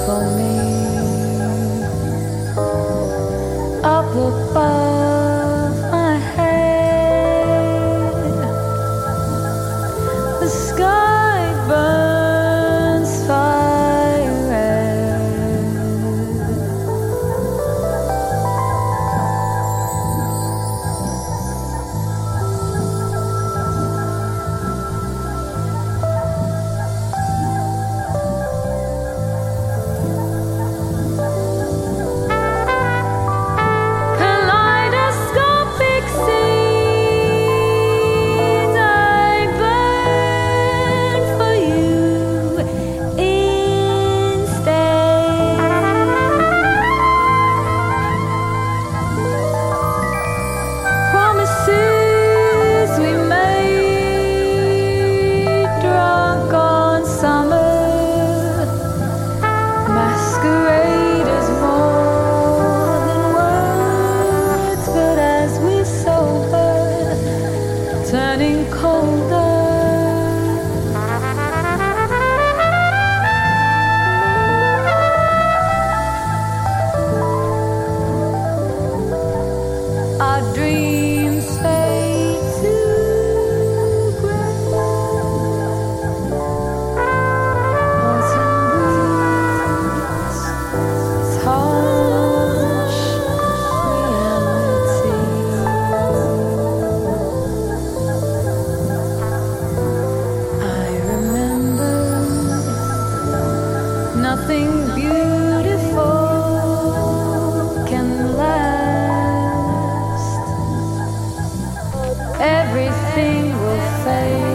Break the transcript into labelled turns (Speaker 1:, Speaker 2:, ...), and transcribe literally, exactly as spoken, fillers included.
Speaker 1: for me. Up above my head, the sky burns fire red. Kaleidoscopic scenes, I burn for you instead. Promises we made, drunk on summer, masquerade as more than words, but as we sober, turning colder. Our dreams fade to gray. Autumn breeze, its harsh reality. I remember nothing beautiful can last. Everything will fade.